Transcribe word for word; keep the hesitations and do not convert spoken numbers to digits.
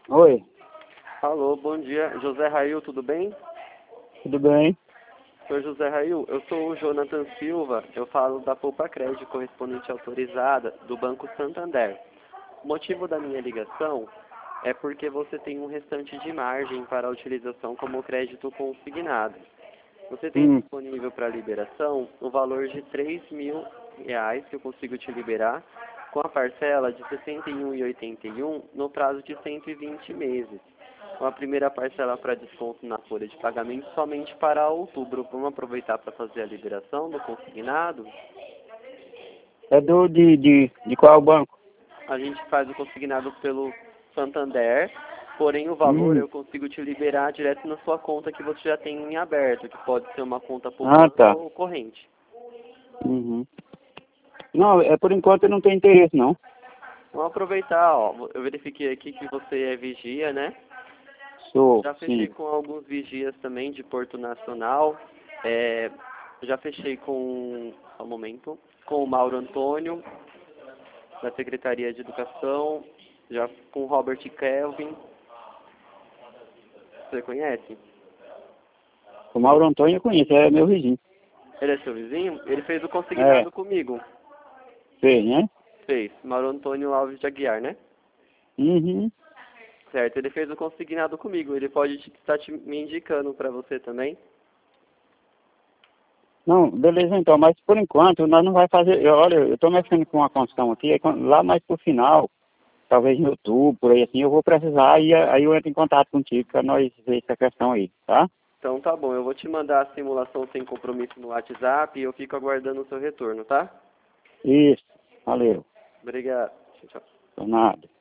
Oi, Alô, bom dia. José Rail, tudo bem? tudo bem? Sou José Rail, eu sou o Jonathan Silva, eu falo da Poupa Crédito correspondente autorizada do Banco Santander. O motivo da minha ligação é porque você tem um restante de margem para a utilização como crédito consignado. Você tem Hum, disponível para liberação o valor de três mil reais que eu consigo te liberar com a parcela de sessenta e um reais e oitenta e um no prazo de cento e vinte meses. Uma primeira parcela para desconto na folha de pagamento somente para outubro. Vamos aproveitar para fazer a liberação do consignado? é do de, de, de qual banco? A gente faz o consignado pelo Santander, porém o valor Hum, eu consigo te liberar direto na sua conta que você já tem em aberto, que pode ser uma conta ah, poupança tá. ou corrente. Uhum. Não, é por enquanto eu não tenho interesse, não. Vamos aproveitar, ó. Eu verifiquei aqui que você é vigia, né? Sou, Já fechei sim. com alguns vigias também de Porto Nacional. É, já fechei com, só um momento, com o Mauro Antônio, da Secretaria de Educação, já com o Robert Kelvin. Você conhece? O Mauro Antônio eu conheço, é meu vizinho. Ele é seu vizinho? Ele fez o É, consignado comigo. fez, né? Fez. Mauro Antônio Alves de Aguiar, né? Uhum. Certo, ele fez o consignado comigo. Ele pode te- estar te, me indicando para você também. Não, beleza então, mas por enquanto nós não vai fazer. eu- Olha, eu tô mexendo com uma construção aqui, aí quando- lá mais pro final, talvez em outubro, por aí assim, eu vou precisar, e aí eu entro em contato contigo pra nós ver essa questão aí, tá? Então tá bom, eu vou te mandar a simulação sem compromisso no WhatsApp e eu fico aguardando o seu retorno, tá? Isso, valeu, Obrigado. Tchau, tchau. por nada.